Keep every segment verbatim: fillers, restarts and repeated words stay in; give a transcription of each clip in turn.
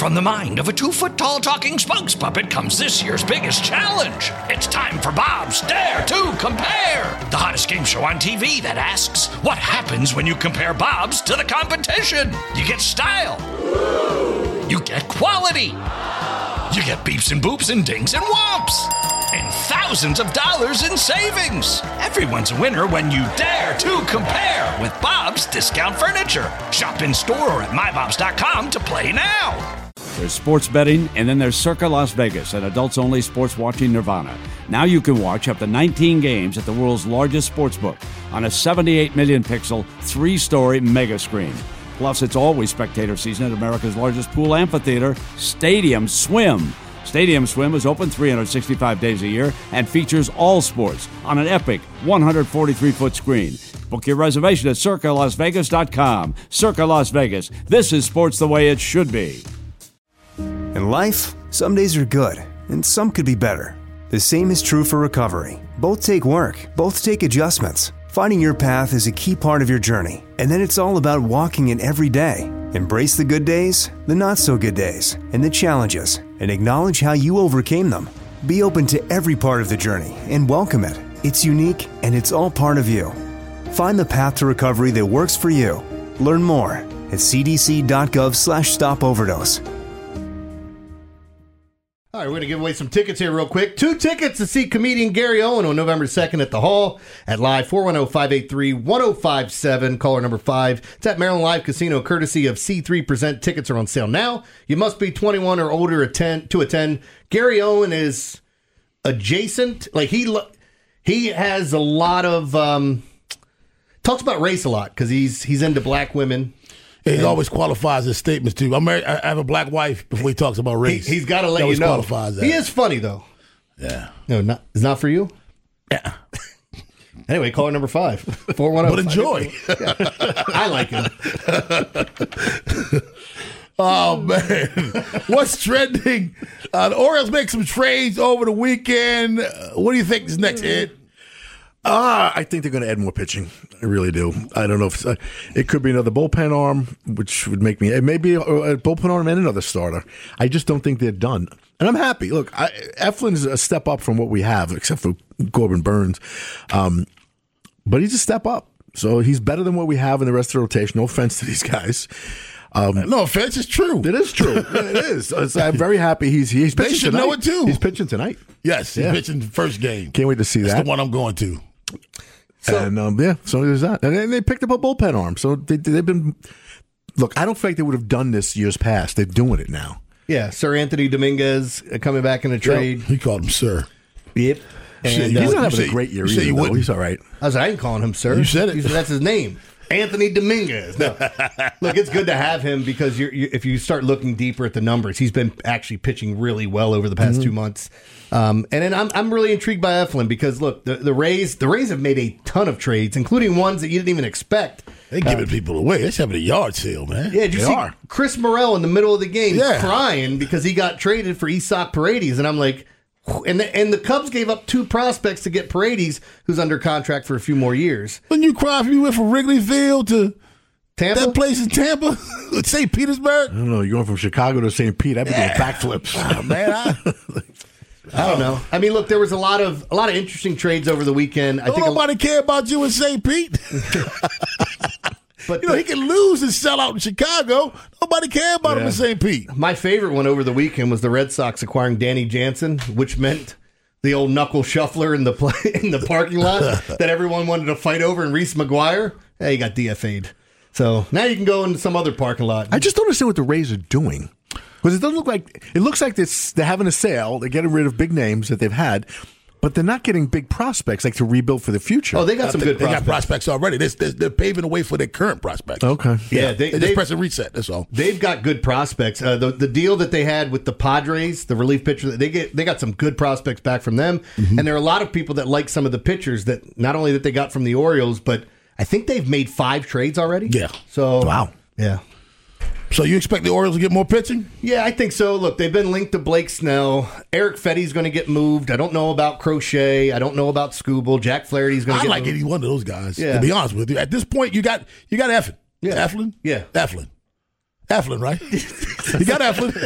From the mind of a two-foot-tall talking spokes puppet comes this year's biggest challenge. It's time for Bob's Dare to Compare, the hottest game show on T V that asks, what happens when you compare Bob's to the competition? You get style. You get quality. You get beeps and boops and dings and whomps. And thousands of dollars in savings. Everyone's a winner when you dare to compare with Bob's Discount Furniture. Shop in store or at my bobs dot com to play now. There's sports betting, and then there's Circa Las Vegas, an adults-only sports watching nirvana. Now you can watch up to nineteen games at the world's largest sportsbook on a seventy-eight million pixel, three-story mega screen. Plus, it's always spectator season at America's largest pool amphitheater, Stadium Swim. Stadium Swim is open three hundred sixty-five days a year and features all sports on an epic one hundred forty-three foot screen. Book your reservation at circa las vegas dot com. Circa Las Vegas. This is sports the way it should be. In life, some days are good, and some could be better. The same is true for recovery. Both take work, both take adjustments. Finding your path is a key part of your journey, and then it's all about walking it every day. Embrace the good days, the not-so-good days, and the challenges, and acknowledge how you overcame them. Be open to every part of the journey and welcome it. It's unique, and it's all part of you. Find the path to recovery that works for you. Learn more at c d c dot gov slash stop overdose. All right, we're going to give away some tickets here real quick. Two tickets to see comedian Gary Owen on November second at the Hall at Live, four one zero, five eight three, one zero five seven, caller number five. It's at Maryland Live Casino, courtesy of C three Present. Tickets are on sale now. You must be twenty-one or older attend, to attend. Gary Owen is adjacent. Like, he he has a lot of, um, talks about race a lot because he's, he's into black women. He always qualifies his statements, too. I'm married, I have a black wife before he talks about race. He, he's got to let he you know. Qualifies that. He is funny, though. Yeah. No, not, it's not for you? Yeah. Anyway, caller number five. four one zero. But enjoy. Yeah. I like him. Oh, man. What's trending? Uh, the Orioles make some trades over the weekend. Uh, what do you think is next, Ed? Uh, I think they're going to add more pitching. I really do. I don't know if it's, uh, it could be another bullpen arm, which would make me, it may be a, a bullpen arm and another starter. I just don't think they're done. And I'm happy. Look, I, Eflin is a step up from what we have, except for Corbin Burns. Um, but he's a step up. So he's better than what we have in the rest of the rotation. No offense to these guys. Um, no offense, it's true. It is true. It is. So I'm very happy he's he's pitching They should tonight. know it, too. He's pitching tonight. Yes, he's Yeah. pitching the first game. Can't wait to see That's that. the one I'm going to. So, and um, yeah, so there's that. And then they picked up a bullpen arm. So they, they've been. Look, I don't feel like they would have done this years past. They're doing it now. Yeah, Sir Anthony Dominguez coming back in a trade. Yep. He called him Sir. Yep. And, He's uh, not having said- a great year you said either, you though. wouldn't. He's all right. I was like, I ain't calling him sir. You said it. You said that's his name. Anthony Dominguez. No. Look, it's good to have him because you're, you, if you start looking deeper at the numbers, he's been actually pitching really well over the past Mm-hmm. two months. Um, and then I'm I'm really intrigued by Eflin because look, the, the Rays the Rays have made a ton of trades, including ones that you didn't even expect. They giving people away. They're having a yard sale, man. Yeah, did you they see are. Chris Morel in the middle of the game Yeah. crying because he got traded for Isak Paredes, and I'm like. And the, and the Cubs gave up two prospects to get Paredes, who's under contract for a few more years. When you cry if you went from Wrigley Field to Tampa? that place in Tampa, Saint Petersburg. I don't know. You're going from Chicago to Saint Pete. I'd be Yeah. doing backflips. Oh, man, I, I don't know. I mean, look, there was a lot of a lot of interesting trades over the weekend. I don't think, a, nobody care about you in Saint Pete. but You know, he can lose and sell out in Chicago. Nobody care about him Yeah. in Saint Pete. my favorite one over the weekend was the Red Sox acquiring Danny Jansen, which meant the old knuckle shuffler in the play, in the parking lot that everyone wanted to fight over, and Reese McGuire. Hey, he got D F A'd. So now you can go into some other parking lot. I just don't understand what the Rays are doing. Because it doesn't look like it looks like this, they're having a sale. They're getting rid of big names that they've had, but they're not getting big prospects like to rebuild for the future. Oh, they got some good They got prospects. prospects already. They're, they're, they're paving the way for their current prospects. Okay. Yeah, they, They just they, press a reset. That's all. they've got good prospects. Uh, the the deal that they had with the Padres, the relief pitcher, they get they got some good prospects back from them. Mm-hmm. And there are a lot of people that like some of the pitchers that not only that they got from the Orioles, but I think they've made five trades already. Yeah. So Wow. Yeah. So you expect the Orioles to get more pitching? Yeah, I think so. Look, they've been linked to Blake Snell. Eric Fetty's going to get moved. I don't know about Crochet. I don't know about Scooble. Jack Flaherty's going to I get like moved. any one of those guys. Yeah. To be honest with you, at this point, you got you got Eflin. Yeah. Eflin. Yeah. Eflin. Eflin, right? You got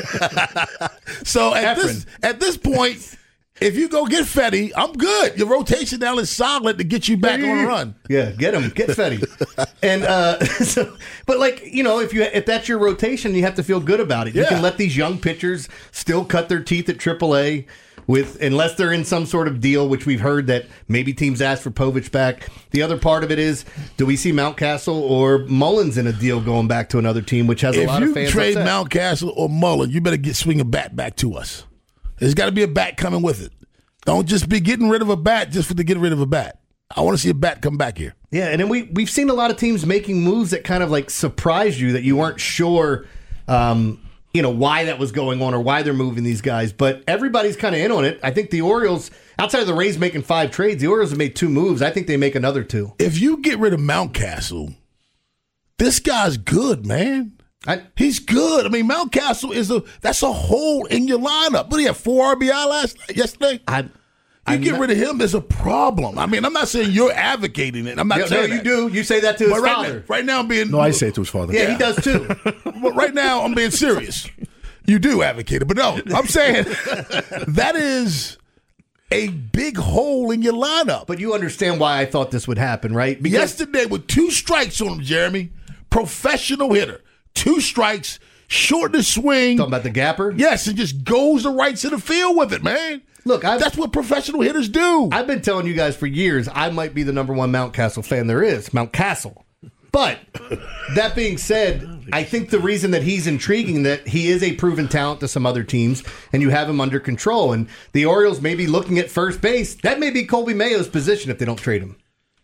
Eflin. So at Eflin. this at this point, if you go get Fetty, I'm good. Your rotation now is solid to get you back on a run. Yeah, get him, get Fetty. And uh, so, but like you know, if you if that's your rotation, you have to feel good about it. You Yeah. can let these young pitchers still cut their teeth at triple A. With unless they're in some sort of deal, which we've heard that maybe teams ask for Povich back. The other part of it is, do we see Mountcastle or Mullins in a deal going back to another team, which has a If lot of you fans trade upset? Mountcastle or Mullen, you better get swing a bat back to us. There's got to be a bat coming with it. Don't just be getting rid of a bat just for to get rid of a bat. I want to see a bat come back here. Yeah, and then we we've seen a lot of teams making moves that kind of like surprised you that you weren't sure, um, you know, why that was going on or why they're moving these guys. But everybody's kind of in on it. I think the Orioles, outside of the Rays making five trades, the Orioles have made two moves. I think they make another two. If you get rid of Mountcastle, this guy's good, man. I, He's good. I mean, Mountcastle is a that's a hole in your lineup. But he had four R B I last yesterday. I, You I'm get not- rit of him, there's a problem. I mean, I'm not saying you're advocating it. I'm not Yeah, no, saying you that. do. You say that to his But right father. now, right now, I'm being No, I say it to his father. Yeah, he does too. But right now, I'm being serious. You do advocate it, but no, I'm saying that is a big hole in your lineup. But you understand why I thought this would happen, right? Because Yesterday, with two strikes on him, Jeremy, professional hitter, two strikes, short the swing. talking about the gapper. Yes, and just goes the right to the field with it, man. Look, I've, That's what professional hitters do. I've been telling you guys for years I might be the number one Mountcastle fan there is, Mountcastle. But that being said, I think the reason that he's intriguing that he is a proven talent to some other teams, and you have him under control. And the Orioles may be looking at first base. That may be Colby Mayo's position if they don't trade him.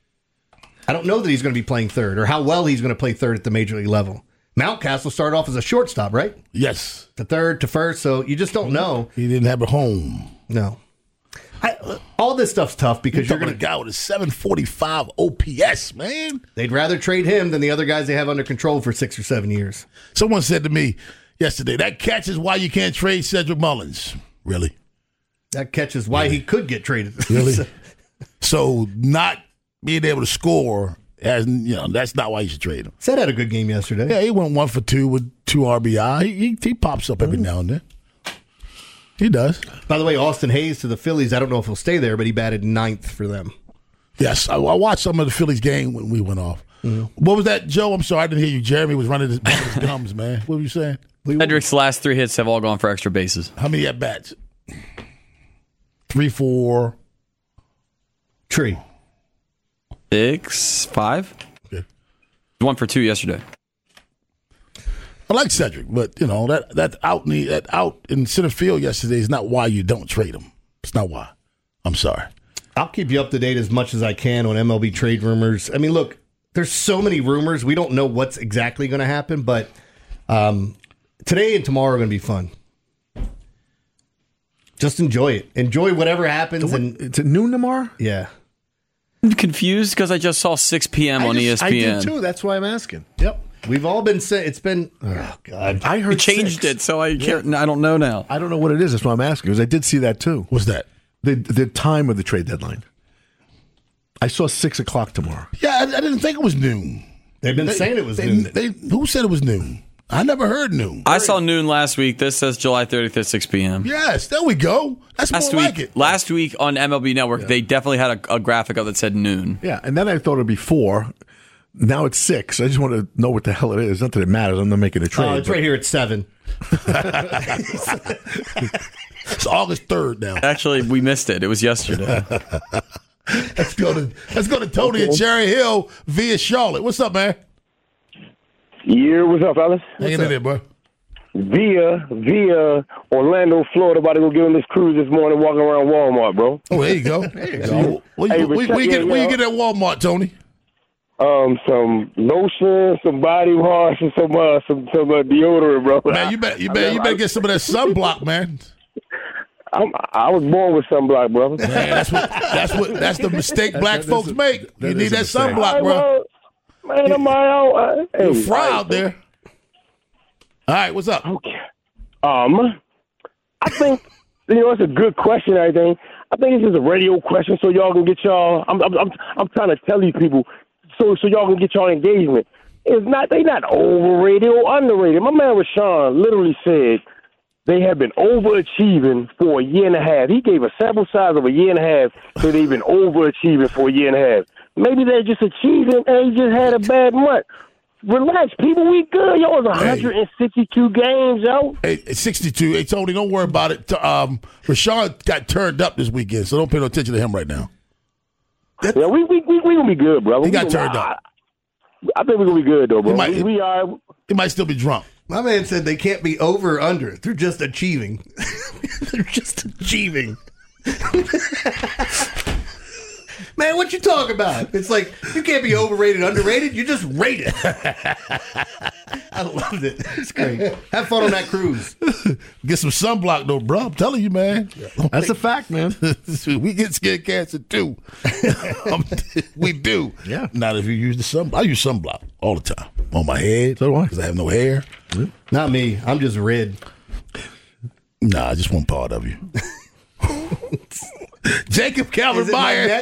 I don't know that he's going to be playing third or how well he's going to play third at the major league level. Mountcastle started off as a shortstop, right? Yes. To third, to first, so you just don't know. He didn't have a home. No. I, all this stuff's tough because You're you're talking going a guy with a seven forty-five O P S, man. they'd rather trade him than the other guys they have under control for six or seven years. Someone said to me yesterday, that catch is why you can't trade Cedric Mullins. Really? That catches why he could get traded. Really? So not being able to score, as you know, that's not why you should trade him. Said had a good game yesterday. Yeah, he went one for two with two R B I. He, he, he pops up every now and then. He does. By the way, Austin Hayes to the Phillies. I don't know if he'll stay there, but he batted ninth for them. Yes, I, I watched some of the Phillies game when we went off. Mm-hmm. What was that, Joe? I'm sorry, I didn't hear you. Jeremy was running his, running his gums, man. What were you saying? Cedric's last three hits have all gone for extra bases. How many at bats? Three, four. Tree. Six, five? Okay. One for two yesterday. I like Cedric, but you know that that out in the, that out in center field yesterday is not why you don't trade him. It's not why. I'm sorry. I'll keep you up to date as much as I can on M L B trade rumors. I mean, look, there's so many rumors. We don't know what's exactly going to happen, but um, today and tomorrow are going to be fun. Just enjoy it. Enjoy whatever happens. And It's at noon tomorrow? yeah. I'm confused because I just saw six p.m. on E S P N. I did too. That's why I'm asking. Yep. We've all been saying it's been, oh, God. I heard We changed six. it, so I can't. I don't know now. I don't know what it is. That's why I'm asking. Because I did see that too. What's that? The the time of the trade deadline. I saw six o'clock tomorrow. Yeah, I, I didn't think it was noon. They've been They- saying it was they, noon. They, who said it was noon? I never heard noon. I saw noon last week. This says July thirtieth at six p.m. Yes, there we go. That's Last more week, like it. last week on M L B Network, they definitely had a, a graphic up that said noon. Yeah, and then I thought it'd be four. Now it's six. I just want to know what the hell it is. Not that it matters. I'm not making a trade. Oh, it's but- right here at seven. It's August third now. Actually, we missed it. It was yesterday. Let's go to let's go to Tony at Cherry Hill via Charlotte. What's up, man? Yeah, what's up, fellas? Hanging in there, bro. Via, via Orlando, Florida, about to go get on this cruise this morning, walking around Walmart, bro. Oh, there you go. There you go. Where Hey, you, but where, check where you it get where you out. get at Walmart, Tony? Um, some lotion, some body wash, and some uh, some some uh, deodorant, bro. Man, you better you better you better get some of that sunblock, man. I'm, I was born with sunblock, brother. Man, that's what that's what that's the mistake black that folks is a- make. You that need is a that mistake. sunblock, bro. Man, am I out? Uh, You're hey, fry all out there. All right, what's up? Okay. Um, I think you know it's a good question. I think I think it's just a radio question, so y'all can get y'all. I'm I'm I'm, I'm trying to tell these people, so so y'all can get y'all engagement. It's not they not overrated or underrated. My man Rashawn literally said they have been overachieving for a year and a half. He gave a sample size of a year and a half, so they've been overachieving for a year and a half. Maybe they're just achieving and he just had a bad month. Relax, people. We good. Yo, it's one hundred sixty-two hey. games, yo. Hey, it's sixty-two. Hey, Tony, don't worry about it. Um, Rashawn got turned up this weekend, so don't pay no attention to him right now. That's, yeah, we we we we gonna be good, bro. He we got gonna, turned I, up. I think we're gonna be good, though, bro. He might, we, we are. He might still be drunk. My man said they can't be over or under. They're just achieving. They're just achieving. Man, what you talking about? It's like, you can't be overrated, underrated. You just rate it. I loved it. It's great. Have fun on that cruise. Get some sunblock, though, bro. I'm telling you, man. That's a fact, man. We get skin cancer, too. We do. Yeah. Not if you use the sun. I use sunblock all the time. On my head. So do I. Because I have no hair. Yeah. Not me. I'm just red. Nah, just one part of you. Jacob Calvin Meyer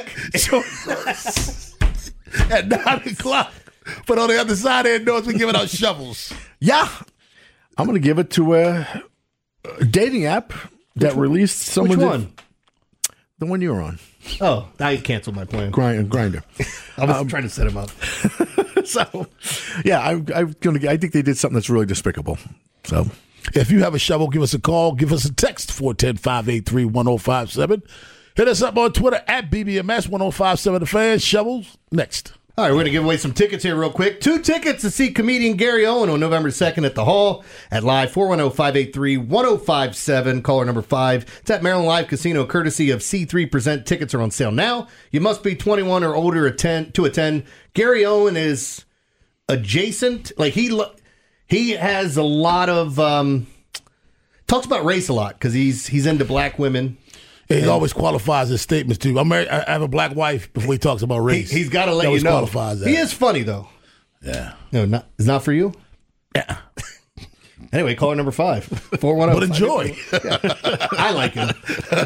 at nine o'clock. But on the other side of the doors, we're giving out shovels. Yeah. I'm going to give it to a, a dating app that released someone. Which one? The one you were on. Oh, I canceled my plan. Grind, Grinder. I was um, trying to set him up. So, yeah, I, I'm gonna. I think they did something that's really despicable. So, if you have a shovel, give us a call. Give us a text, four one zero, five eight three, one zero five seven. Hit us up on Twitter at B B M S one zero five seven The Fan. Shovels, next. All right, we're going to give away some tickets here real quick. Two tickets to see comedian Gary Owen on November second at the Hall at Live, four one zero, five eight three, one zero five seven, caller number five. It's at Maryland Live Casino, courtesy of C three Present. Tickets are on sale now. You must be twenty-one or older attend, to attend. Gary Owen is adjacent. Like, he he has a lot of, um, talks about race a lot because he's, he's into black women. He and always qualifies his statements, too. I'm married, I have a black wife before he talks about race. He, he's got to let he you know. Qualifies that. He is funny, though. Yeah. No, not, it's not for you? Yeah. Anyway, caller number five. four one zero. But enjoy. Yeah. I like him.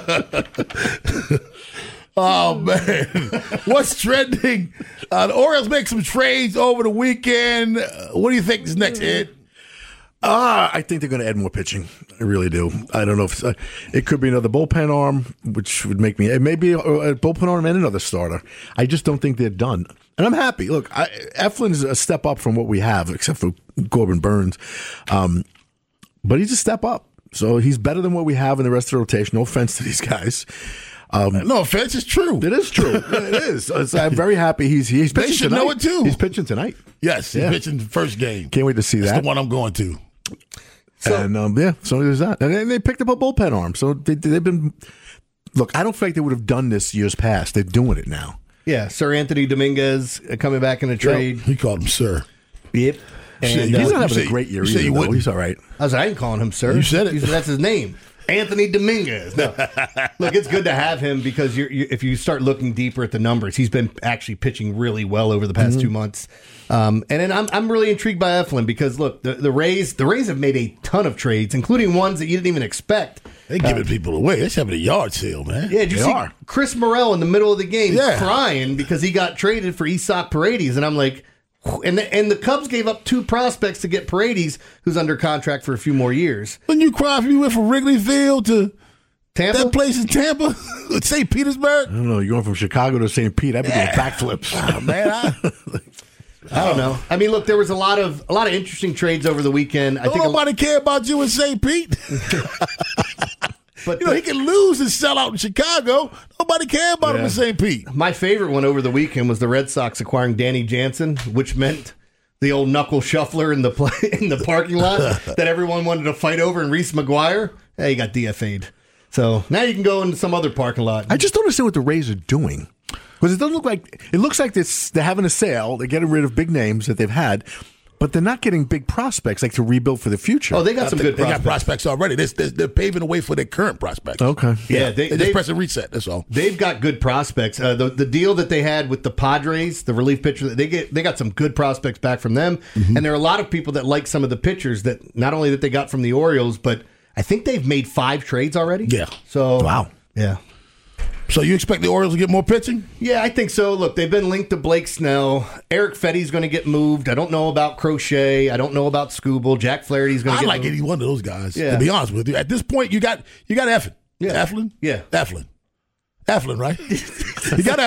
Oh, man. What's trending? Uh, the Orioles make some trades over the weekend. Uh, what do you think is next, Ed? Uh, I think they're going to add more pitching. I really do. I don't know if uh, it could be another bullpen arm, which would make me it may be a, a bullpen arm and another starter. I just don't think they're done, and I'm happy. Look, I, Eflin's a step up from what we have, except for Corbin Burns, um, but he's a step up. So he's better than what we have in the rest of the rotation. No offense to these guys. Um, no offense, it's true. It is true. It is. I'm very happy he's he's pitching they should tonight. know it too. He's pitching tonight. Yes, he's yeah. pitching the first game. Can't wait to see That's that. That's the one I'm going to. So, and um, yeah, so there's that. And then they picked up a bullpen arm. So they, they've been. Look, I don't think they would have done this years past. They're doing it now. Yeah, Sir Anthony Dominguez coming back in a trade. Yep. He called him Sir. Yep. And, uh, he's not having said, a great year either. either. He's all right. I was like, I ain't calling him Sir. You said it. Said, that's his name. Anthony Dominguez. No. Look, it's good to have him because you're, you, if you start looking deeper at the numbers, he's been actually pitching really well over the past mm-hmm. two months. Um, and then I'm I'm really intrigued by Eflin because look, the, the Rays the Rays have made a ton of trades, including ones that you didn't even expect. They're giving uh, people away. They're having a yard sale, man. Yeah, did you they see are. Chris Morel in the middle of the game yeah. crying because he got traded for Isaac Paredes, and I'm like. And the, and the Cubs gave up two prospects to get Paredes, who's under contract for a few more years. When you cry if you went from Wrigley Field to Tampa? That place in Tampa, Saint Petersburg. I don't know. You're going from Chicago to Saint Pete. I'd be yeah. doing backflips. Oh, man, I, I don't know. I mean, look, there was a lot of a lot of interesting trades over the weekend. I don't think nobody a, care about you in Saint Pete. But you know, the, he can lose and sell out in Chicago. Nobody care about yeah. him in Saint Pete. My favorite one over the weekend was the Red Sox acquiring Danny Jansen, which meant the old knuckle shuffler in the play, in the parking lot that everyone wanted to fight over, and Reese McGuire. Hey, he got D F A'd. So now you can go into some other parking lot. I just don't understand what the Rays are doing. Because it doesn't look like it looks like this, they're having a sale. They're getting rid of big names that they've had, but they're not getting big prospects like to rebuild for the future. Oh, they got some they, good they prospects. They got prospects already. They're, they're, they're paving the way for their current prospects. Okay. Yeah, yeah they, they just press a reset. That's all. They've got good prospects. Uh, the the deal that they had with the Padres, the relief pitcher, they get they got some good prospects back from them. Mm-hmm. And there are a lot of people that like some of the pitchers that not only that they got from the Orioles, but I think they've made five trades already. Yeah. So wow. Yeah. So you expect the Orioles to get more pitching? Yeah, I think so. Look, they've been linked to Blake Snell. Eric Fetty's going to get moved. I don't know about Crochet. I don't know about Scooble. Jack Flaherty's going to I get like moved. any one of those guys. Yeah. To be honest with you, at this point, you got you got Eflin. Yeah. Eflin. Yeah. Eflin. Eflin, right? You got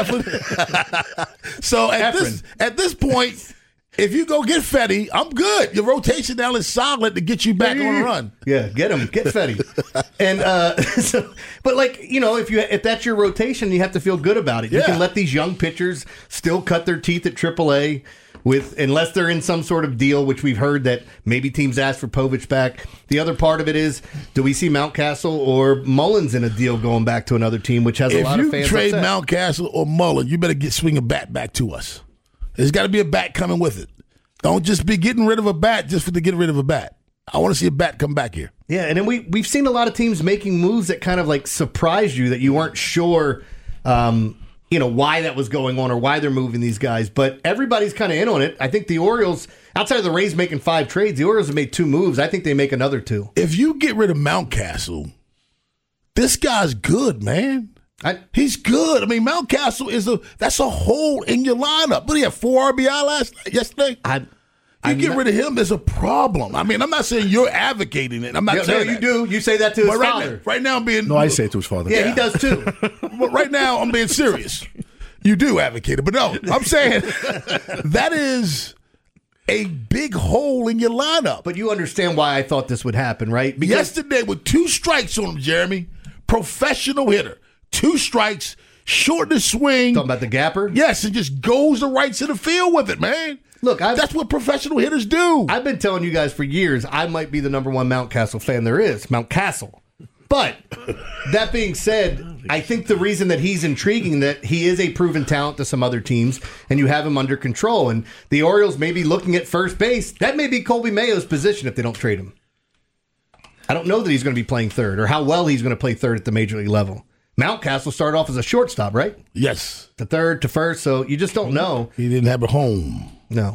Eflin. So at Eflin. this at this point, if you go get Fetty, I'm good. Your rotation now is solid to get you back on a run. Yeah, get him, get Fetty. and uh, so, but like you know, if you if that's your rotation, you have to feel good about it. You Yeah. can let these young pitchers still cut their teeth at triple A with unless they're in some sort of deal, which we've heard that maybe teams ask for Povich back. The other part of it is, do we see Mountcastle or Mullins in a deal going back to another team, which has a If lot of you fans trade upset. Mountcastle or Mullen, you better get swing a bat back to us. There's got to be a bat coming with it. Don't just be getting rid of a bat just for to get rid of a bat. I want to see a bat come back here. Yeah, and then we we've seen a lot of teams making moves that kind of like surprised you that you weren't sure, um, you know, why that was going on or why they're moving these guys. But everybody's kind of in on it. I think the Orioles, outside of the Rays making five trades, the Orioles have made two moves. I think they make another two. If you get rid of Mountcastle, this guy's good, man. I, He's good. I mean, Mountcastle is a that's a hole in your lineup. But he had four R B I last night, yesterday. I, You I'm get not- rid of him, there's a problem. I mean, I'm not saying you're advocating it. I'm not No, no, saying you that. do. You say that to his But right father. now, right now, I'm being No, I say it to his father. Yeah, he does too. But right now, I'm being serious. You do advocate it, but no, I'm saying that is a big hole in your lineup. But you understand why I thought this would happen, right? Because Yesterday, with two strikes on him, Jeremy, professional hitter, two strikes, short to swing. talking about the gapper. Yes, and just goes the right to the field with it, man. Look, I've, That's what professional hitters do. I've been telling you guys for years I might be the number one Mountcastle fan there is, Mountcastle. But that being said, I think the reason that he's intriguing that he is a proven talent to some other teams, and you have him under control. And the Orioles may be looking at first base. That may be Colby Mayo's position if they don't trade him. I don't know that he's going to be playing third or how well he's going to play third at the major league level. Mountcastle started off as a shortstop, right? Yes. To third, to first, so you just don't know. He didn't have a home. No.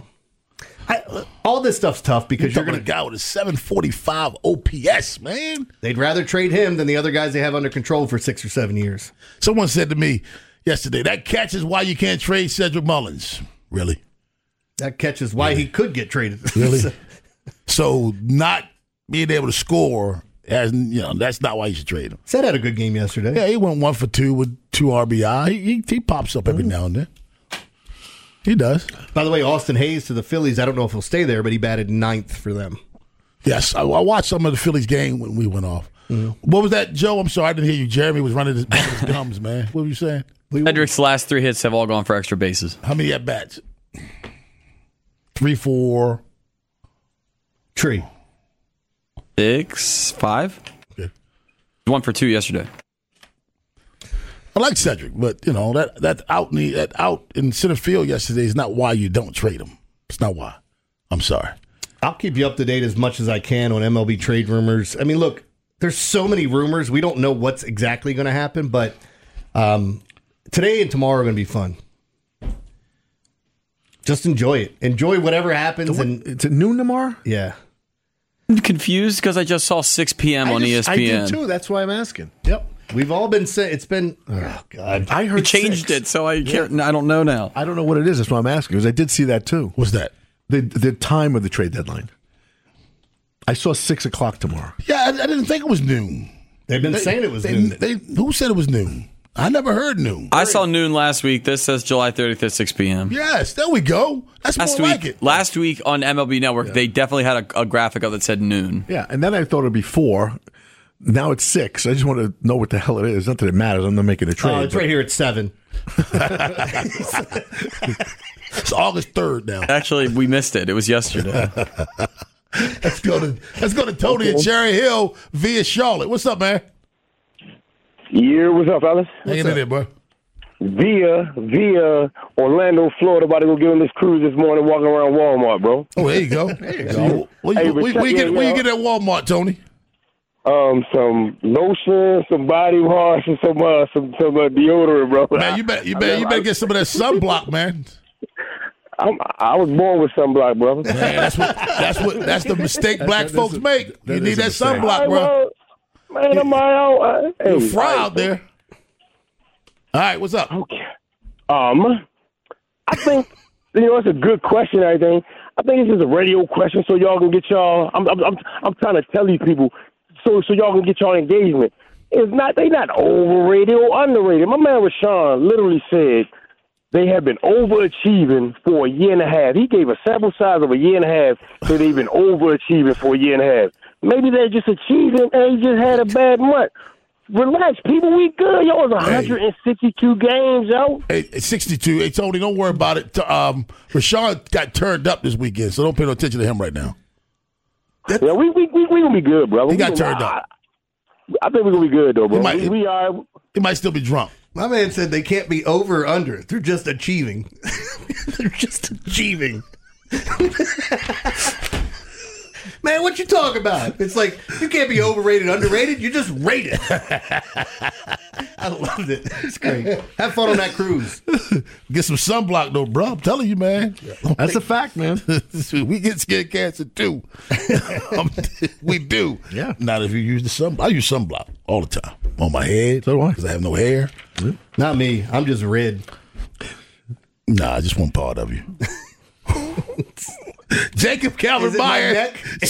I, all this stuff's tough because You're you're talking going a guy with a seven forty-five O P S, man. they'd rather trade him than the other guys they have under control for six or seven years. Someone said to me yesterday, that catch is why you can't trade Cedric Mullins. Really? That catches why he could get traded. Really? So not being able to score, as you know, that's not why you should trade him. Said had a good game yesterday. Yeah, he went one for two with two R B I. He, he, he pops up every now and then. He does. By the way, Austin Hayes to the Phillies. I don't know if he'll stay there, but he batted ninth for them. Yes, I, I watched some of the Phillies game when we went off. Mm-hmm. What was that, Joe? I'm sorry, I didn't hear you. Jeremy was running his, running his gums, man. What were you saying? Hendricks' last three hits have all gone for extra bases. How many at bats? Three, four. Tree. Six, five? Okay. One for two yesterday. I like Cedric, but you know that that out in the, that out in center field yesterday is not why you don't trade him. It's not why. I'm sorry. I'll keep you up to date as much as I can on M L B trade rumors. I mean, look, there's so many rumors. We don't know what's exactly going to happen, but um, today and tomorrow are going to be fun. Just enjoy it. Enjoy whatever happens. And It's at noon tomorrow? yeah. I'm confused because I just saw six p.m. on I E just- S P N. I did too. That's why I'm asking. Yep. We've all been saying it's been. Oh God. I heard You changed six. it, so I can't. I don't know now. I don't know what it is. That's why I'm asking because I did see that too. What's that? The the time of the trade deadline. I saw six o'clock tomorrow. Yeah, I, I didn't think it was noon. They've been They- saying it was they, noon. They, who said it was noon? I never heard noon. I saw noon last week. This says July thirtieth at six p.m. Yes, there we go. That's Last more week, like it. last week on M L B Network, they definitely had a, a graphic up that said noon. Yeah, and then I thought it'd be four. Now it's six. I just want to know what the hell it is. Not that it matters. I'm not making a trade. Oh, it's but- right here at seven. It's August third now. Actually, we missed it. It was yesterday. Let's go to let's go to Tony and Cherry Hill via Charlotte. What's up, man? Yeah, what's up, fellas? Hanging in there, bro. Via, via Orlando, Florida, about to go get on this cruise this morning, walking around Walmart, bro. Oh, there you go. There you go. Where Hey, you, but where, check where you get it where you out. get at Walmart, Tony? Um, some lotion, some body wash, and some uh, some some uh, deodorant, bro. Man, you better you better you better get some of that sunblock, man. I'm, I was born with sunblock, brother. Man, that's what that's what that's the mistake black that folks is a- make. that You need is a that mistake. sunblock, bro. Man, I'm my own. Uh, You're hey, fry out there. All right, what's up? Okay. Um, I think, you know, it's a good question, I think. I think this is a radio question so y'all can get y'all, I'm I'm, I'm, I'm trying to tell you people so so y'all can get y'all engagement. It's not, they not overrated or underrated. My man Rashawn literally said they have been overachieving for a year and a half. He gave a sample size of a year and a half, so they've been overachieving for a year and a half. Maybe they're just achieving and they just had a bad month. Relax, people. We good. Yo, it was one hundred sixty-two hey. games, yo. Hey, sixty-two. Hey, Tony, don't worry about it. Um, Rashawn got turned up this weekend, so don't pay no attention to him right now. That's, yeah, we we we we gonna be good, bro. He we got gonna, turned I, up. I think we're gonna be good, though, bro. He might, we, we are. He might still be drunk. My man said they can't be over or under. They're just achieving. They're just achieving. Man, what you talking about? It's like, you can't be overrated, underrated. You just rate it. I loved it. It's great. Have fun on that cruise. Get some sunblock, though, bro. I'm telling you, man. That's a fact, man. We get skin cancer, too. um, we do. Yeah. Not if you use the sun. I use sunblock all the time. On my head. So do I. Because I have no hair. Yeah. Not me. I'm just red. Nah, just one part of you. Jacob Calvin Meyer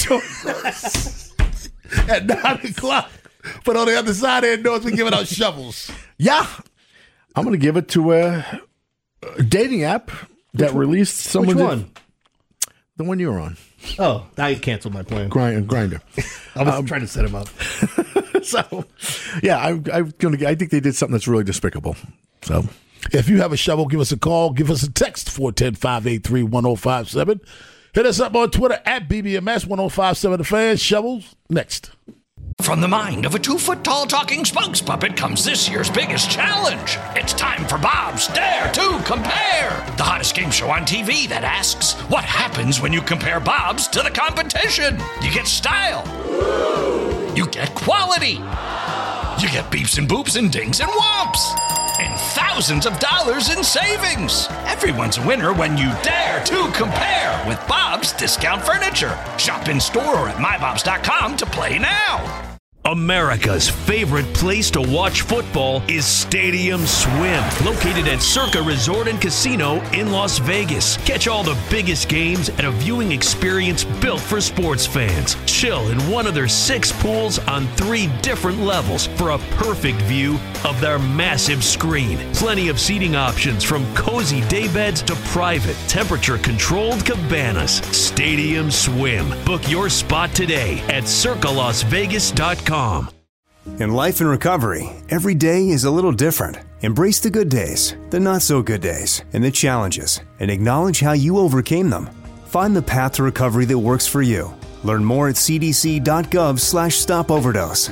at nine o'clock. But on the other side of the doors, we're giving out shovels. Yeah. I'm going to give it to a, a dating app that Which released someone. Which one? The one you were on. Oh, now you canceled my plan. Grind, Grinder. I was um, trying to set him up. So, yeah, I, I'm gonna. I think they did something that's really despicable. So, if you have a shovel, give us a call. Give us a text, four one zero, five eight three, one zero five seven. Hit us up on Twitter at B B M S one zero five seven. The Fan. Shovels, next. From the mind of a two-foot-tall talking spokes puppet comes this year's biggest challenge. It's time for Bob's Dare to Compare, the hottest game show on T V that asks, what happens when you compare Bob's to the competition? You get style. You get quality. You get beeps and boops and dings and whomps. And thousands of dollars in savings. Everyone's a winner when you dare to compare with Bob's Discount Furniture. Shop in store or at my bobs dot com to play now. America's favorite place to watch football is Stadium Swim, located at Circa Resort and Casino in Las Vegas. Catch all the biggest games at a viewing experience built for sports fans. Chill in one of their six pools on three different levels for a perfect view of their massive screen. Plenty of seating options from cozy daybeds to private, temperature-controlled cabanas. Stadium Swim. Book your spot today at circa las vegas dot com. In life and recovery, every day is a little different. Embrace the good days, the not so good days, and the challenges, and acknowledge how you overcame them. Find the path to recovery that works for you. Learn more at c d c dot gov slash stop overdose.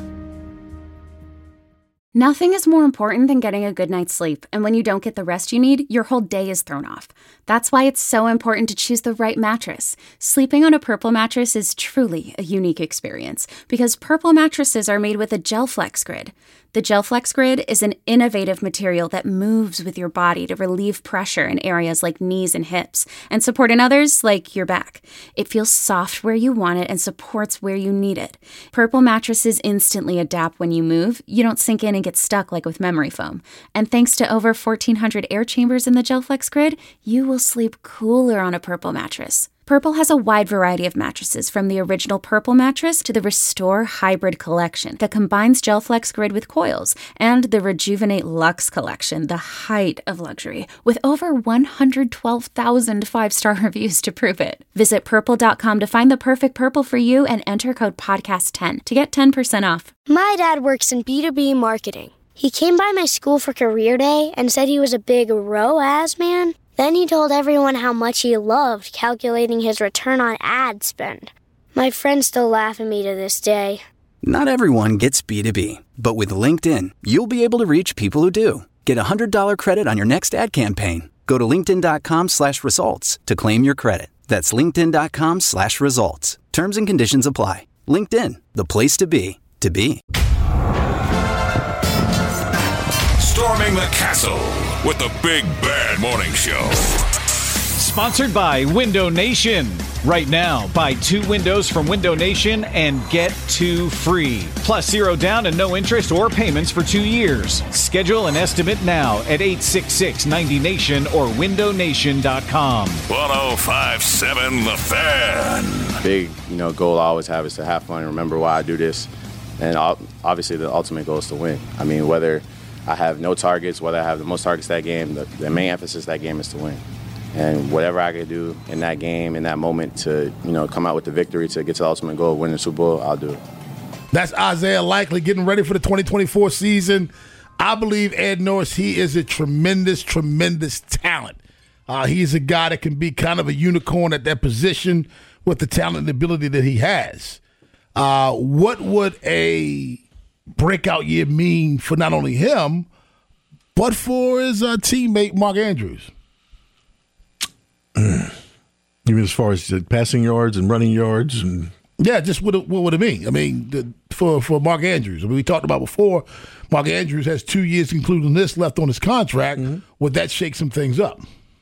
Nothing is more important than getting a good night's sleep, and when you don't get the rest you need, your whole day is thrown off. That's why it's so important to choose the right mattress. Sleeping on a Purple mattress is truly a unique experience, because Purple mattresses are made with a GelFlex Grid. The GelFlex Grid is an innovative material that moves with your body to relieve pressure in areas like knees and hips, and support in others like your back. It feels soft where you want it and supports where you need it. Purple mattresses instantly adapt when you move. You don't sink in and get stuck like with memory foam. And thanks to over fourteen hundred air chambers in the GelFlex Grid, you will sleep cooler on a Purple mattress. Purple has a wide variety of mattresses, from the original Purple mattress to the Restore Hybrid collection that combines GelFlex Grid with coils, and the Rejuvenate Luxe collection, the height of luxury, with over one hundred twelve thousand five-star reviews to prove it. Visit purple dot com to find the perfect Purple for you and enter code podcast ten to get ten percent off. My dad works in B two B marketing. He came by my school for career day and said he was a big R O A S man. Then he told everyone how much he loved calculating his return on ad spend. My friends still laugh at me to this day. Not everyone gets B two B, but with LinkedIn, you'll be able to reach people who do. Get a one hundred dollars credit on your next ad campaign. Go to linkedin dot com slash results to claim your credit. That's linkedin dot com slash results. Terms and conditions apply. LinkedIn, the place to be, to be. Storming the castle with the Big Bad Morning Show. Sponsored by Window Nation. Right now, buy two windows from Window Nation and get two free. Plus zero down and no interest or payments for two years. Schedule an estimate now at eight six six ninety nation or window nation dot com. one oh five seven The Fan. Big, you know, goal I always have is to have fun and remember why I do this. And obviously the ultimate goal is to win. I mean, whether I have no targets, whether I have the most targets that game, the, the main emphasis of that game is to win. And whatever I can do in that game, in that moment to, you know, come out with the victory to get to the ultimate goal of winning the Super Bowl, I'll do it. That's Isaiah Likely getting ready for the twenty twenty-four season. I believe Ed Norris, he is a tremendous, tremendous talent. Uh, he's a guy that can be kind of a unicorn at that position with the talent and ability that he has. Uh, what would a breakout year mean for not only him, but for his uh, teammate, Mark Andrews? You mean as far as passing yards and running yards? and Yeah, just what, what would it mean? I mean, the, for, for Mark Andrews. I mean, we talked about before, Mark Andrews has two years, including this, left on his contract. Mm-hmm. Would that shake some things up?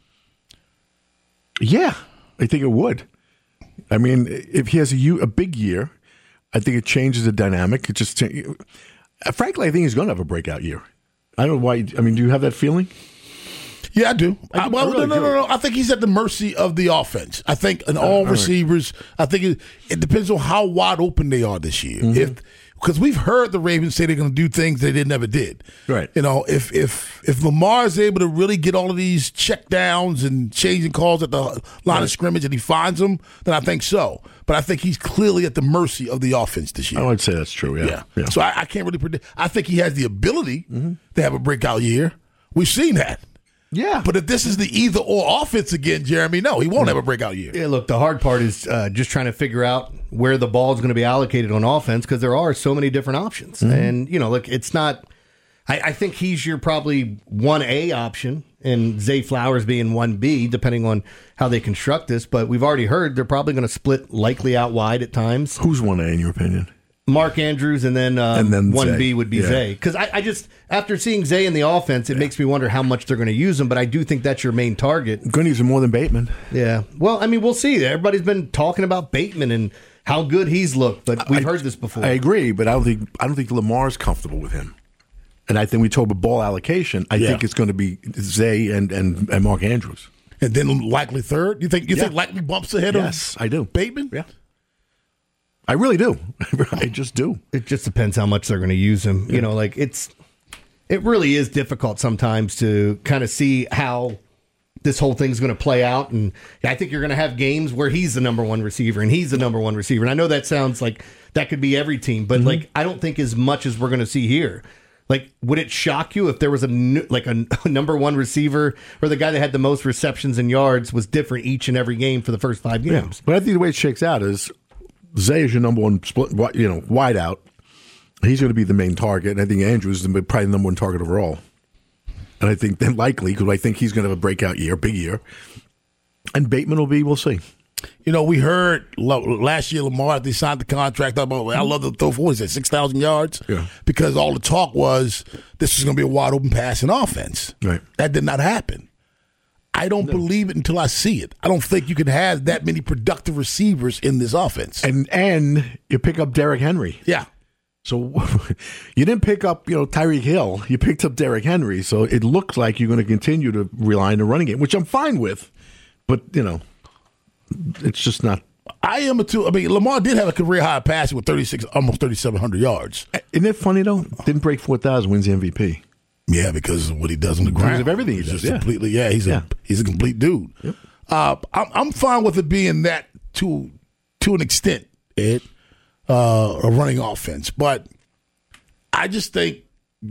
Yeah, I think it would. I mean, if he has a, a big year, I think it changes the dynamic. It just, frankly, I think he's going to have a breakout year. I don't know why. I mean, do you have that feeling? Yeah, I do. I, I, well, I really no, no, no, no. I think he's at the mercy of the offense. I think in all, all receivers, right. I think it, it depends on how wide open they are this year. Mm-hmm. If because we've heard the Ravens say they're going to do things they did never did. Right. You know, if if if Lamar is able to really get all of these check downs and changing calls at the line right. of scrimmage and he finds them, then I think so. But I think he's clearly at the mercy of the offense this year. I would say that's true. Yeah. Yeah. yeah. So I, I can't really predict. I think he has the ability mm-hmm. to have a breakout year. We've seen that. Yeah. But if this is the either or offense again, Jeremy, no, he won't have a breakout year. Yeah, look, the hard part is uh, just trying to figure out where the ball is going to be allocated on offense because there are so many different options. Mm-hmm. And, you know, look, it's not I, – I think he's your probably one A option and Zay Flowers being one B, depending on how they construct this. But we've already heard they're probably going to split likely out wide at times. Who's one A in your opinion? Mark Andrews, and then, um, and then one B Zay. would be yeah. Zay. Because I, I just, after seeing Zay in the offense, it yeah. makes me wonder how much they're going to use him, but I do think that's your main target. Going to use him more than Bateman. Yeah. Well, I mean, we'll see. Everybody's been talking about Bateman and how good he's looked, but we've I, heard this before. I agree, but I don't think I don't think Lamar's comfortable with him. And I think we talk about ball allocation. I yeah. think it's going to be Zay and, and, and Mark Andrews. And then likely third? You think you yeah. think likely bumps ahead yes, of Yes, I do. Bateman? Yeah. I really do. I just do. It just depends how much they're going to use him. Yeah. You know, like it's, it really is difficult sometimes to kind of see how this whole thing's going to play out. And I think you're going to have games where he's the number one receiver and he's the number one receiver. And I know that sounds like that could be every team, but mm-hmm. like I don't think as much as we're going to see here. Like, would it shock you if there was a like a number one receiver or the guy that had the most receptions and yards was different each and every game for the first five games? Yeah. But I think the way it shakes out is Zay is your number one split, you know, wide out. He's going to be the main target, and I think Andrews is probably the number one target overall. And I think then likely, because I think he's going to have a breakout year, big year. And Bateman will be, we'll see. You know, we heard last year Lamar, they signed the contract up. I love the throw for, what is that, six thousand yards? Yeah. Because all the talk was this is going to be a wide open passing offense. Right. That did not happen. I don't no. believe it until I see it. I don't think you can have that many productive receivers in this offense. And and you pick up Derrick Henry. Yeah. So you didn't pick up, you know, Tyreek Hill. You picked up Derrick Henry. So it looks like you're going to continue to rely on the running game, which I'm fine with. But, you know, it's just not. I am a two. I mean, Lamar did have a career high passing with thirty-six, almost thirty-seven hundred yards. Isn't it funny, though? Didn't break four thousand, wins the M V P. Yeah, because of what he does on the ground. Because of everything he he's does. Just yeah. completely, yeah, he's yeah. a he's a complete dude. Yep. Uh, I'm I'm fine with it being that to to an extent, Ed, uh, a running offense, but I just think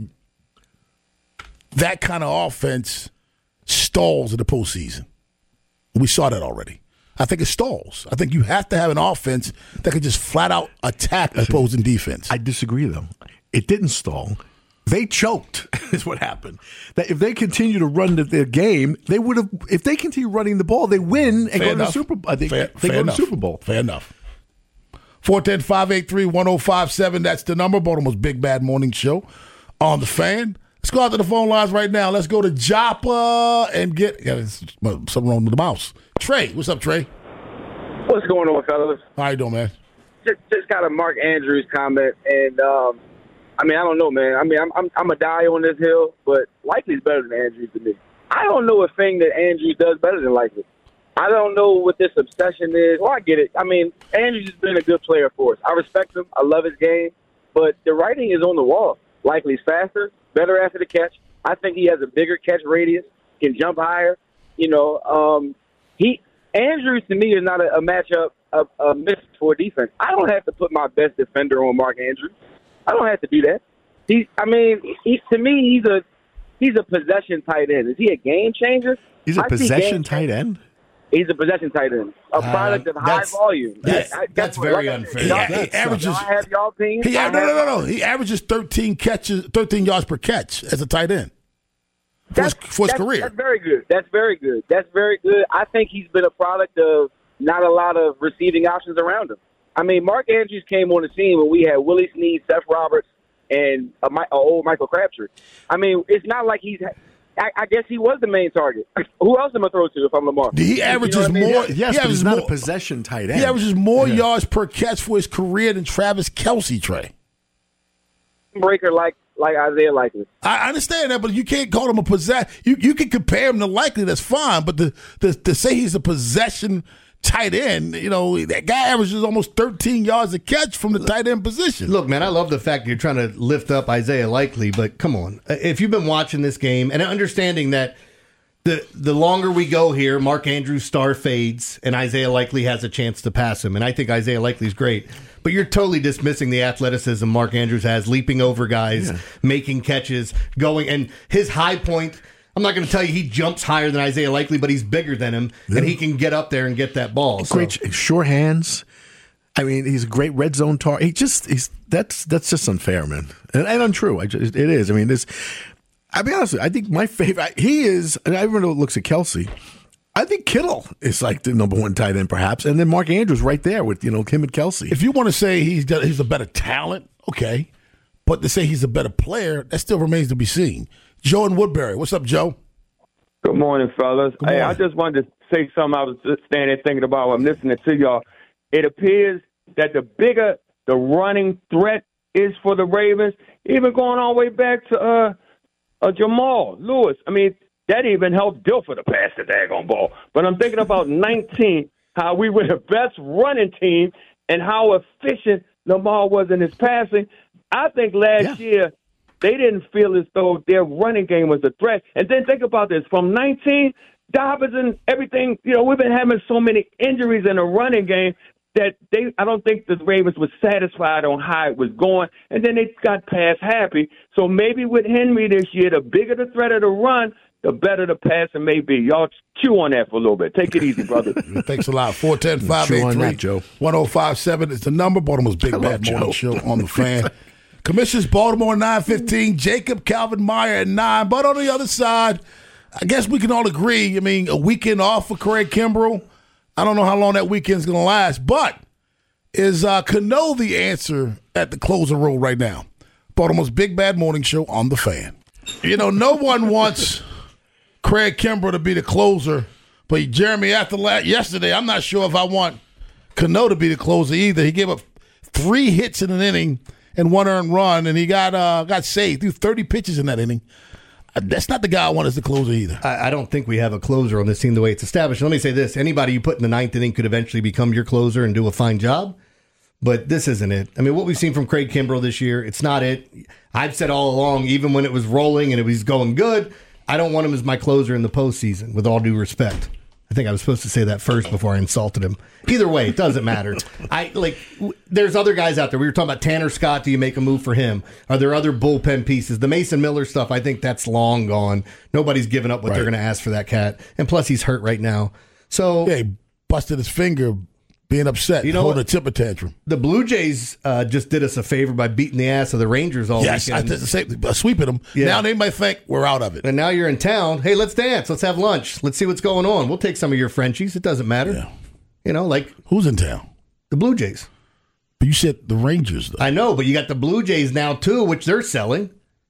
that kind of offense stalls in the postseason. We saw that already. I think it stalls. I think you have to have an offense that can just flat out attack opposing defense. I disagree, though. It didn't stall. They choked, is what happened. That if they continue to run the, their game, they would have. If they continue running the ball, they win and fair go enough. to the Super Bowl. I think fair, they fair go enough. to the Super Bowl. Fair enough. four one zero, five eight three, one zero five seven. That's the number. Baltimore's Big Bad Morning Show on the Fan. Let's go out to the phone lines right now. Let's go to Joppa and get yeah, something wrong with the mouse. Trey, what's up, Trey? What's going on, fellas? How you doing, man? Just, just got a Mark Andrews comment, and um, I mean, I don't know, man. I mean, I'm I'm, I'm a die on this hill, but Likely's better than Andrews to me. I don't know a thing that Andrews does better than Likely. I don't know what this obsession is. Well, I get it. I mean, Andrews has been a good player for us. I respect him. I love his game, but the writing is on the wall. Likely's faster, better after the catch. I think he has a bigger catch radius, can jump higher. You know, um, he Andrews to me is not a, a matchup of a miss for defense. I don't have to put my best defender on Mark Andrews. I don't have to do that. He, I mean, he, to me, he's a he's a possession tight end. Is he a game changer? He's a I possession tight end. He's a possession tight end, a product uh, of high volume. That's, I, I, that's very like unfair. He, y'all, he averages. y'all have y'all opinions. He, no, no, no, no. He averages thirteen catches, thirteen yards per catch as a tight end for his, for his that's, career. That's very good. That's very good. That's very good. I think he's been a product of not a lot of receiving options around him. I mean, Mark Andrews came on the scene when we had Willie Snead, Seth Roberts, and a, a old Michael Crabtree. I mean, it's not like he's. I, I guess he was the main target. Who else am I throw to if I'm Lamar? He averages you know more. I mean? Yes, he but he's not more, a possession tight end. He averages more yeah. yards per catch for his career than Travis Kelce, Trey. Breaker like like Isaiah Likely. I understand that, but you can't call him a possession. You you can compare him to Likely. That's fine, but the, the to say he's a possession tight end, you know, that guy averages almost thirteen yards a catch from the tight end position. Look, man, I love the fact you're trying to lift up Isaiah Likely, but come on. If you've been watching this game and understanding that the the longer we go here, Mark Andrews' star fades and Isaiah Likely has a chance to pass him, and I think Isaiah Likely's great. But you're totally dismissing the athleticism Mark Andrews has, leaping over guys, yeah. making catches, going, and his high point. I'm not going to tell you he jumps higher than Isaiah Likely, but he's bigger than him, yeah. and he can get up there and get that ball. Great, so. sure hands. I mean, he's a great red zone target. He just, he's that's that's just unfair, man, and, and untrue. I just, it is. I mean, this. I'll be honest with you, I think my favorite. He is, and everyone looks at Kelce. I think Kittle is like the number one tight end, perhaps, and then Mark Andrews right there with you know him and Kelce. If you want to say he's he's a better talent, okay, but to say he's a better player, that still remains to be seen. Joe in Woodbury. What's up, Joe? Good morning, fellas. Good hey, morning. I just wanted to say something I was just standing there thinking about while I'm listening to y'all. It appears that the bigger the running threat is for the Ravens, even going all the way back to uh, uh, Jamal Lewis. I mean, that even helped Dilfer to pass the daggone ball. But I'm thinking about nineteen, how we were the best running team and how efficient Lamar was in his passing. I think last yeah. year, they didn't feel as though their running game was a threat. And then think about this. From nineteen, Dobbins and everything, you know, we've been having so many injuries in the running game that they, I don't think the Ravens were satisfied on how it was going. And then they got past happy. So maybe with Henry this year, the bigger the threat of the run, the better the passing may be. Y'all chew on that for a little bit. Take it easy, brother. Thanks a lot. four one zero, five eight three, one oh five seven is the number. Baltimore's Big Bad Morning Show on the Fan. Commissioners Baltimore nine fifteen, Jacob Calvin Meyer at nine. But on the other side, I guess we can all agree, I mean, a weekend off for Craig Kimbrell. I don't know how long that weekend's going to last, but is uh, Cano the answer at the closer role right now? Baltimore's Big Bad Morning Show on the Fan. You know, no one wants Craig Kimbrell to be the closer, but Jeremy, after last, yesterday, I'm not sure if I want Cano to be the closer either. He gave up three hits in an inning and one earned run, and he got uh, got saved. He threw thirty pitches in that inning. That's not the guy I want as the closer either. I, I don't think we have a closer on this team the way it's established. Let me say this. Anybody you put in the ninth inning could eventually become your closer and do a fine job, but this isn't it. I mean, what we've seen from Craig Kimbrell this year, it's not it. I've said all along, even when it was rolling and it was going good, I don't want him as my closer in the postseason, with all due respect. I think I was supposed to say that first before I insulted him. Either way, it doesn't matter. I like. W- there's other guys out there. We were talking about Tanner Scott. Do you make a move for him? Are there other bullpen pieces? The Mason Miller stuff, I think that's long gone. Nobody's given up what Right. they're going to ask for that cat. And plus, he's hurt right now. So yeah, he busted his finger being upset, You know holding what? a temper tantrum. the Blue Jays uh, just did us a favor by beating the ass of the Rangers all Yes, I weekend. did the same, uh, sweeping them. Yeah. Now they might think we're out of it. And now you're in town. Hey, let's dance. Let's have lunch. Let's see what's going on. We'll take some of your Frenchies. It doesn't matter. Yeah. You know, like Who's in town? the Blue Jays. But you said the Rangers, though. I know, but you got the Blue Jays now, too, which they're selling.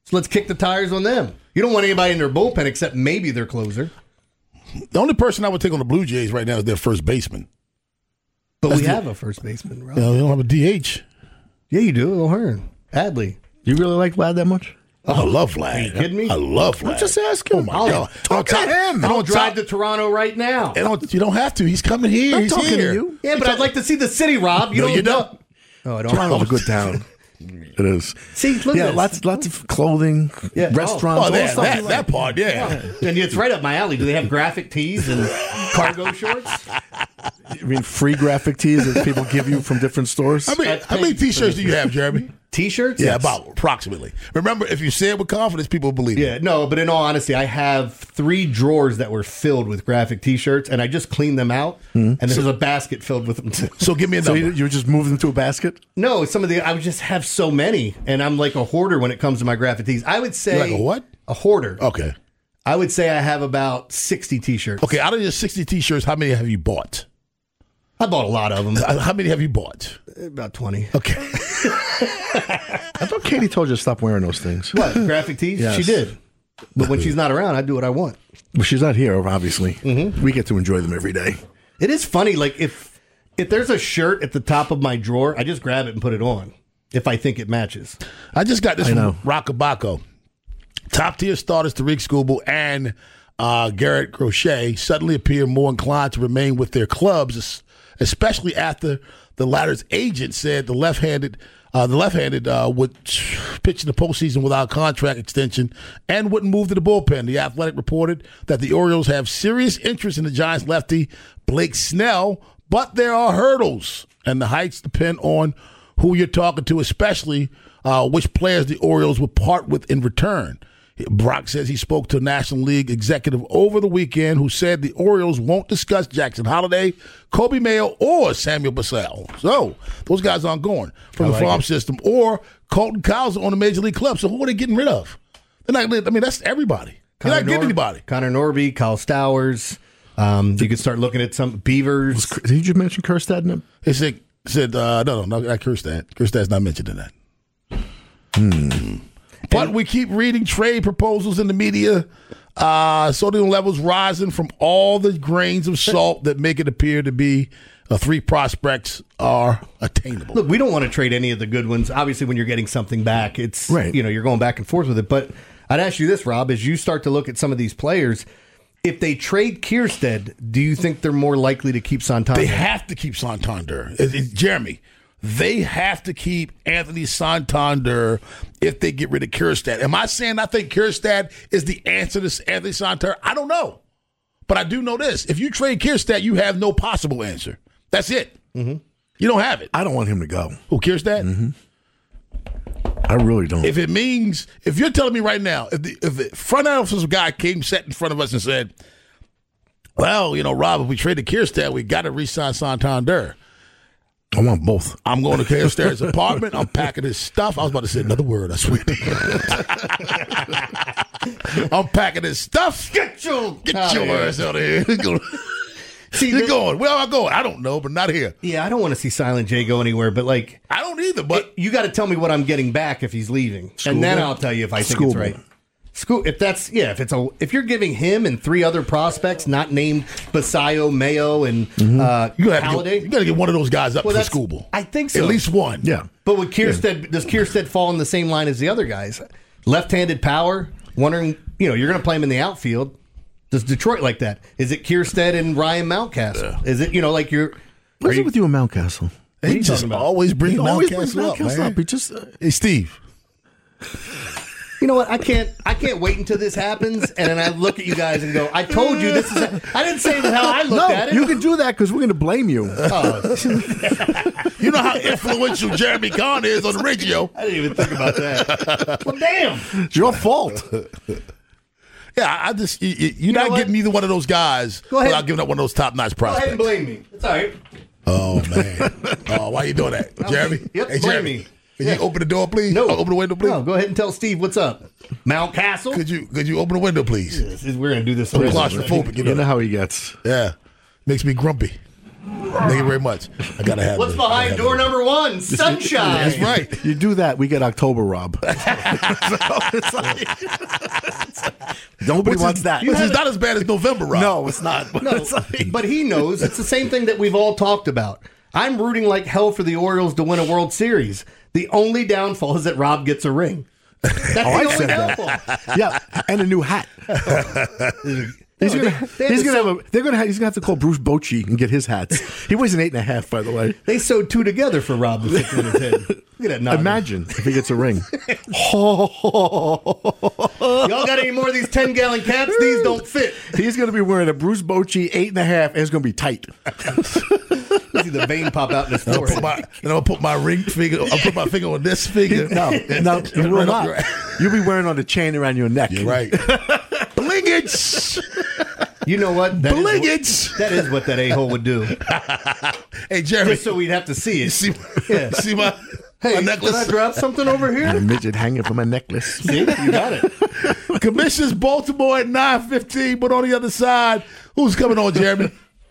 So let's kick the tires on them. You don't want anybody in their bullpen except maybe their closer. The only person I would take on the Blue Jays right now is their first baseman. But That's we the, have a first baseman, Rob. You know, they don't have a D H. Yeah, you do. O'Hearn. Adley. You really like Vlad that much? Oh, I love Vlad. Are you kidding me? I love Vlad. I'm just asking. Oh, my I'll, God. Talk to him. I don't drive to Toronto right now. Don't, you don't have to. He's coming here. I'm He's talking here. to you. Yeah, but I'd like to see the city, Rob. You no, don't you know. don't. Oh, I don't. Toronto's a good town. It is. See, look yeah, at lots, this. lots of clothing, Yeah. restaurants. Oh, all that, stuff that, you that like. part, yeah. And it's right up my alley. Do they have graphic tees and cargo shorts? I mean, free graphic tees that people give you from different stores. How many, how many T-shirts do you have, Jeremy? T-shirts? Yeah, Yes. about approximately. Remember, if you say it with confidence, people will believe Yeah, it. no, but in all honesty, I have three drawers that were filled with graphic T-shirts, and I just cleaned them out, and there's a basket filled with them too. So give me a So number. you, you just move them to a basket? No, some of the I would just have so many, and I'm like a hoarder when it comes to my graphic tees. I would say You're like a what? A hoarder. Okay. I would say I have about sixty T-shirts. Okay, out of your sixty T-shirts, how many have you bought? I bought a lot of them. Uh, How many have you bought? About twenty. Okay. I thought Katie told you to stop wearing those things. What, graphic tees? Yes. She did. But when she's not around, I do what I want. Well, she's not here, obviously. Mm-hmm. We get to enjoy them every day. It is funny, like if if there's a shirt at the top of my drawer, I just grab it and put it on if I think it matches. I just got this I from know. Rockabacco. Top tier starters Tariq Skubal and uh, Garrett Crochet suddenly appear more inclined to remain with their clubs, es- especially after the latter's agent said the left-handed uh, the left-handed uh, would pitch in the postseason without contract extension and wouldn't move to the bullpen. The Athletic reported that the Orioles have serious interest in the Giants lefty Blake Snell, but there are hurdles, and the heights depend on who you're talking to, especially uh, which players the Orioles would part with in return. Brock says he spoke to a National League executive over the weekend who said the Orioles won't discuss Jackson Holliday, Kobe Mayo, or Samuel Bassell. So those guys aren't going from I the like farm it. system, or Colton Cowser on the Major League club. So who are they getting rid of? They're not. I mean, that's everybody. You're not getting Nor- anybody. Connor Norby, Kyle Stowers. Um, you could start looking at some Beavers. Did you mention Kerstad in it? They said, said uh, no, no, no, not Kerstad. Kerstad's not mentioned in that. Hmm. But we keep reading trade proposals in the media. Uh, sodium levels rising from all the grains of salt that make it appear to be uh, three prospects are attainable. Look, we don't want to trade any of the good ones. Obviously, when you're getting something back, it's Right. you know you're going back and forth with it. But I'd ask you this, Rob, as you start to look at some of these players, if they trade Kierstead, do you think they're more likely to keep Santander? They have to keep Santander. It- it- Jeremy, they have to keep Anthony Santander if they get rid of Kierstead. Am I saying I think Kierstead is the answer to Anthony Santander? I don't know. But I do know this. If you trade Kierstead, you have no possible answer. That's it. Mm-hmm. You don't have it. I don't want him to go. Who, Kierstead? Mm-hmm. I really don't. If it means, if you're telling me right now, if the, if the front office guy came sat in front of us and said, well, you know, Rob, if we traded Kierstead, we got to re-sign Santander. I want both. I'm going to Kierstead's apartment. I'm packing his stuff. I was about to say another word, I swear. I'm packing his stuff. Get your, get out your of here. ass out of here. See, You're the- going. Where am I going? I don't know, but not here. Yeah, I don't want to see Silent J go anywhere, but like I don't either, but you got to tell me what I'm getting back if he's leaving, and then Skubal? I'll tell you if I think it's Skubal. right. School, if that's yeah, if it's a if you're giving him and three other prospects not named Basayo, Mayo, and uh, you got to Halliday, get, you got to get one of those guys up Well, for that's- Skubal. I think so. At least one. Yeah. But would Kierstead does Kierstead fall in the same line as the other guys? Left-handed power. Wondering, you know, you're going to play him in the outfield. Does Detroit like that? Is it Kierstead and Ryan Mountcastle? Is it you know like you're? What's are you- it with you and Mountcastle? What are He you just talking about? always brings He always brings Mountcastle up, Mountcastle man. up. He just, uh, Hey, Steve. You know what? I can't. I can't wait until this happens, and then I look at you guys and go, "I told you this is." A, I didn't say that how I looked no, at it. you can do that because we're going to blame you. Oh, You know how influential Jeremy Kahn is on the radio. I didn't even think about that. Well, damn. It's your fault. Yeah, I just you, you- you're know not what? getting either one of those guys Go ahead. without giving up one of those top notch Go ahead prospects. and blame me. It's all right. Oh man, oh why you doing that, Jeremy? Yep, hey, blame Jeremy, me. Can Yeah. you open the door, please? No. Oh, open the window, please. No, go ahead and tell Steve what's up. Mountcastle. Could you could you open the window, please? We're gonna do this. I'm the rest of the claustrophobic, you know. You know how he gets. Yeah, makes me grumpy. Thank you very much. I gotta have. What's it. behind door number one? Sunshine. That's right. You do that, we get October, Rob. So it's like, it's like, nobody Which wants is, that. Which is not as bad as November, Rob. No, it's not. No, It's like- but he knows it's the same thing that we've all talked about. I'm rooting like hell for the Orioles to win a World Series. The only downfall is that Rob gets a ring. That's oh, the I only said downfall. that. Yeah, and a new hat. He's No, gonna, they- they he's had gonna to have a, they're gonna have, he's gonna have to call Bruce Bochy and get his hats. He weighs an eight and a half, by the way. They sewed two together for Rob to fit in his head. Look at that noggin. Imagine if he gets a ring. Y'all got any more of these ten gallon caps? These don't fit. He's gonna be wearing a Bruce Bochy eight and a half, and it's gonna be tight. You see the vein pop out in his And I'll forehead. put my, and I'll put my ring finger. I'll put my finger on this finger. No, no, you will Right up not. your- You'll be wearing on the chain around your neck. You're right. Blingage. You know what? That is, Blingage. that is what that a-hole would do. Hey, Jeremy. Just so we'd have to see You it. see, Yeah. see my, Hey, my did necklace? I drop something over A here? midget hanging from a necklace. See? You got it. Commissions Baltimore at nine fifteen, but on the other side, who's coming on, Jeremy?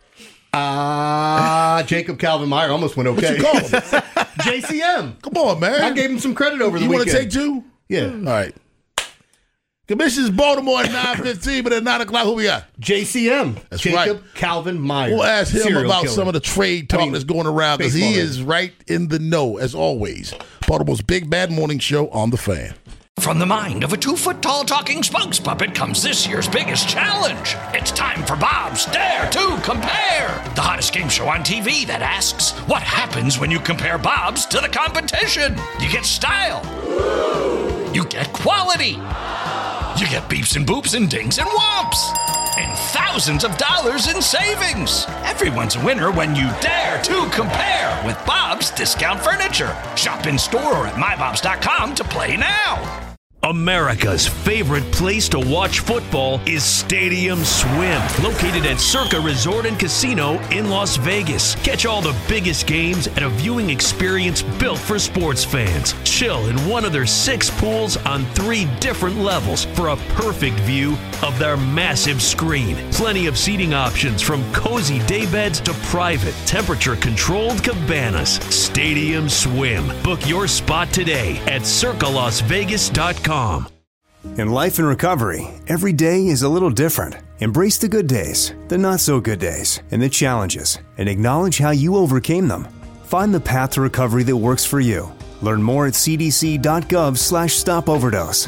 Ah, Jacob Calvin Meyer almost went okay. What you call him? J C M. Come on, man. I gave him some credit over the You want weekend. to take two? Yeah. All right. Commissions Baltimore at nine fifteen, but at nine o'clock, who we got? J C M. That's Jacob right. Calvin Meyer. We'll ask him Serial about killer. some of the trade talk I mean, that's going around because he baseball is right in the know, as always. Baltimore's Big Bad Morning Show on The Fan. From the mind of a two-foot-tall talking spokes puppet comes this year's biggest challenge. It's time for Bob's Dare to Compare, the hottest game show on T V that asks, what happens when you compare Bob's to the competition? You get style. You get quality. You get beeps and boops and dings and whomps. And thousands of dollars in savings. Everyone's a winner when you dare to compare with Bob's Discount Furniture. Shop in store or at my bobs dot com to play now. America's favorite place to watch football is Stadium Swim, located at Circa Resort and Casino in Las Vegas. Catch all the biggest games at a viewing experience built for sports fans. Chill in one of their six pools on three different levels for a perfect view of their massive screen. Plenty of seating options from cozy daybeds to private, temperature-controlled cabanas. Stadium Swim. Book your spot today at circa las vegas dot com. In life and recovery, every day is a little different. Embrace the good days, the not so good days, and the challenges, and acknowledge how you overcame them. Find the path to recovery that works for you. Learn more at c d c dot gov slash stop overdose.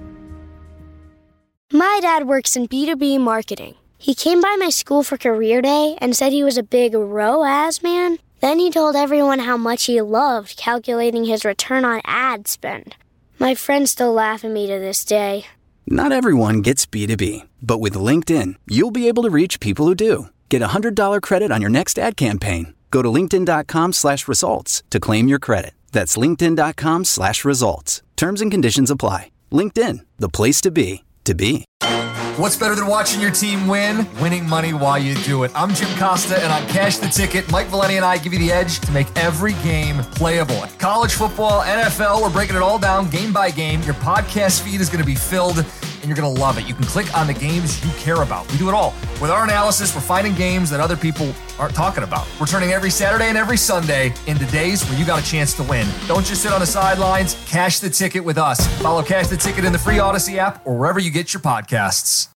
My dad works in B two B marketing. He came by my school for career day and said he was a big R O A S man. Then he told everyone how much he loved calculating his return on ad spend. My friends still laugh at me to this day. Not everyone gets B two B, but with LinkedIn, you'll be able to reach people who do. Get a one hundred dollars credit on your next ad campaign. Go to linkedin.com slash results to claim your credit. That's linkedin.com slash results. Terms and conditions apply. LinkedIn, the place to be, to be. What's better than watching your team win? Winning money while you do it. I'm Jim Costa, and on Cash the Ticket, Mike Valeni and I give you the edge to make every game playable. College football, N F L, we're breaking it all down game by game. Your podcast feed is going to be filled, and you're going to love it. You can click on the games you care about. We do it all. With our analysis, we're finding games that other people aren't talking about. We're turning every Saturday and every Sunday into days where you got a chance to win. Don't just sit on the sidelines. Cash the Ticket with us. Follow Cash the Ticket in the free Odyssey app or wherever you get your podcasts.